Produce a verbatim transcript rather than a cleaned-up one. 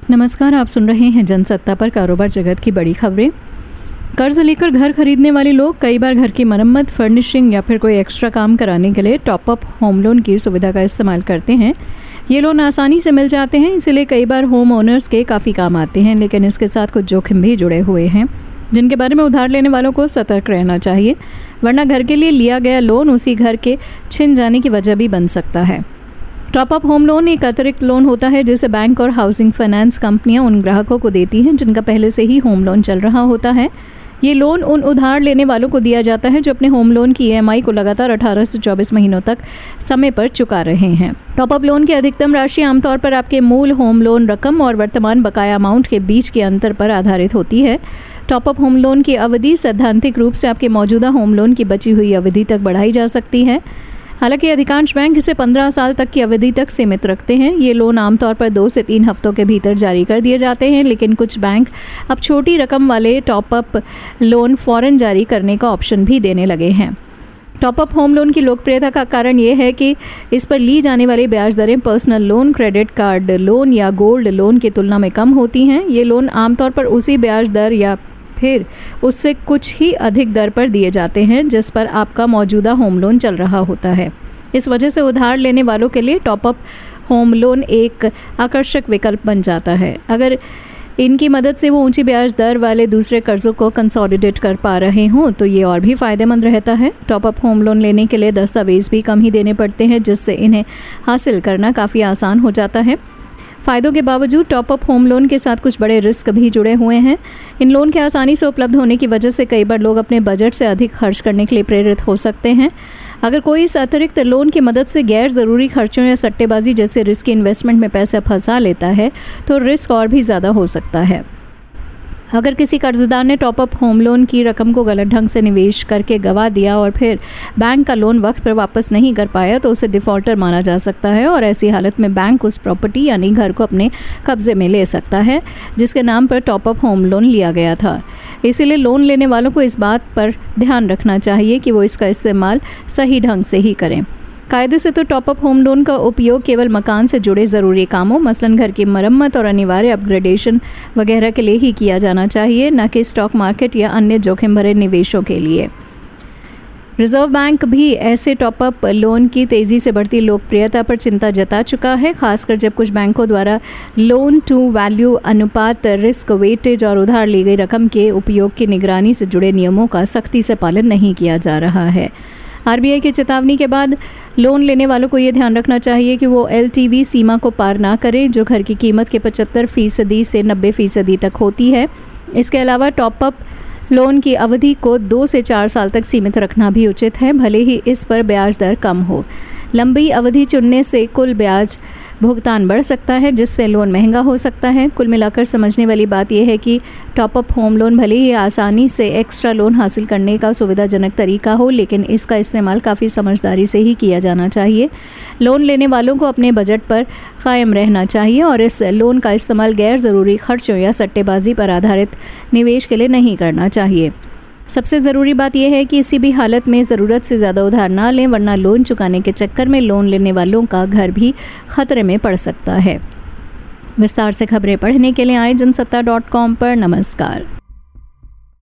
नमस्कार, आप सुन रहे हैं जनसत्ता पर कारोबार जगत की बड़ी खबरें। कर्ज लेकर घर खरीदने वाले लोग कई बार घर की मरम्मत, फर्निशिंग या फिर कोई एक्स्ट्रा काम कराने के लिए टॉप अप होम लोन की सुविधा का इस्तेमाल करते हैं। ये लोन आसानी से मिल जाते हैं, इसलिए कई बार होम ओनर्स के काफ़ी काम आते हैं, लेकिन इसके साथ कुछ जोखिम भी जुड़े हुए हैं जिनके बारे में उधार लेने वालों को सतर्क रहना चाहिए, वरना घर के लिए लिया गया लोन उसी घर के छिन जाने की वजह भी बन सकता है। टॉप अप होम लोन एक अतिरिक्त लोन होता है जिसे बैंक और हाउसिंग फाइनेंस कंपनियां उन ग्राहकों को देती हैं जिनका पहले से ही होम लोन चल रहा होता है। ये लोन उन उधार लेने वालों को दिया जाता है जो अपने होम लोन की ई एम आई को लगातार अठारह से चौबीस महीनों तक समय पर चुका रहे हैं। टॉप अप लोन की अधिकतम राशि आमतौर पर आपके मूल होम लोन रकम और वर्तमान बकाया अमाउंट के बीच के अंतर पर आधारित होती है। टॉप अप होम लोन की अवधि सैद्धांतिक रूप से आपके मौजूदा होम लोन की बची हुई अवधि तक बढ़ाई जा सकती है। हालांकि अधिकांश बैंक इसे पंद्रह साल तक की अवधि तक सीमित रखते हैं। ये लोन आमतौर पर दो से तीन हफ्तों के भीतर जारी कर दिए जाते हैं, लेकिन कुछ बैंक अब छोटी रकम वाले टॉप अप लोन फौरन जारी करने का ऑप्शन भी देने लगे हैं। टॉप अप होम लोन की लोकप्रियता का कारण ये है कि इस पर ली जाने वाली ब्याज दरें personal loan, credit card loan या गोल्ड लोन की तुलना में कम होती हैं। ये लोन आमतौर पर उसी ब्याज दर या फिर उससे कुछ ही अधिक दर पर दिए जाते हैं जिस पर आपका मौजूदा होम लोन चल रहा होता है। इस वजह से उधार लेने वालों के लिए टॉप अप होम लोन एक आकर्षक विकल्प बन जाता है। अगर इनकी मदद से वो ऊंची ब्याज दर वाले दूसरे कर्जों को कंसोलिडेट कर पा रहे हों तो ये और भी फ़ायदेमंद रहता है। टॉप अप होम लोन लेने के लिए दस्तावेज़ भी कम ही देने पड़ते हैं, जिससे इन्हें हासिल करना काफ़ी आसान हो जाता है। फ़ायदों के बावजूद टॉप अप होम लोन के साथ कुछ बड़े रिस्क भी जुड़े हुए हैं। इन लोन के आसानी से उपलब्ध होने की वजह से कई बार लोग अपने बजट से अधिक खर्च करने के लिए प्रेरित हो सकते हैं। अगर कोई इस अतिरिक्त लोन की मदद से गैर ज़रूरी खर्चों या सट्टेबाजी जैसे रिस्की इन्वेस्टमेंट में पैसा फंसा लेता है तो रिस्क और भी ज़्यादा हो सकता है। अगर किसी कर्जदार ने टॉप अप होम लोन की रकम को गलत ढंग से निवेश करके गंवा दिया और फिर बैंक का लोन वक्त पर वापस नहीं कर पाया तो उसे डिफ़ॉल्टर माना जा सकता है और ऐसी हालत में बैंक उस प्रॉपर्टी यानी घर को अपने कब्जे में ले सकता है जिसके नाम पर टॉप अप होम लोन लिया गया था। इसीलिए लोन लेने वालों को इस बात पर ध्यान रखना चाहिए कि वो इसका इस्तेमाल सही ढंग से ही करें। कायदे से तो टॉप अप होम लोन का उपयोग केवल मकान से जुड़े ज़रूरी कामों, मसलन घर की मरम्मत और अनिवार्य अपग्रेडेशन वगैरह के लिए ही किया जाना चाहिए, न कि स्टॉक मार्केट या अन्य जोखिम भरे निवेशों के लिए। रिजर्व बैंक भी ऐसे टॉप अप लोन की तेज़ी से बढ़ती लोकप्रियता पर चिंता जता चुका है, खासकर जब कुछ बैंकों द्वारा लोन टू वैल्यू अनुपात, रिस्क वेटेज और उधार ली गई रकम के उपयोग की निगरानी से जुड़े नियमों का सख्ती से पालन नहीं किया जा रहा है। आर बी आई की चेतावनी के बाद लोन लेने वालों को ये ध्यान रखना चाहिए कि वो एल टी वी सीमा को पार ना करें जो घर की कीमत के पचहत्तर फीसदी से नब्बे फीसदी तक होती है। इसके अलावा टॉप अप लोन की अवधि को दो से चार साल तक सीमित रखना भी उचित है, भले ही इस पर ब्याज दर कम हो। लंबी अवधि चुनने से कुल ब्याज भुगतान बढ़ सकता है जिससे लोन महंगा हो सकता है। कुल मिलाकर समझने वाली बात यह है कि टॉप अप होम लोन भले ही आसानी से एक्स्ट्रा लोन हासिल करने का सुविधाजनक तरीका हो, लेकिन इसका इस्तेमाल काफ़ी समझदारी से ही किया जाना चाहिए। लोन लेने वालों को अपने बजट पर कायम रहना चाहिए और इस लोन का इस्तेमाल गैर ज़रूरी खर्चों या सट्टेबाजी पर आधारित निवेश के लिए नहीं करना चाहिए। सबसे ज़रूरी बात यह है कि किसी भी हालत में ज़रूरत से ज़्यादा उधार ना लें, वरना लोन चुकाने के चक्कर में लोन लेने वालों का घर भी खतरे में पड़ सकता है। विस्तार से खबरें पढ़ने के लिए आए जनसत्ता डॉट कॉम पर। नमस्कार।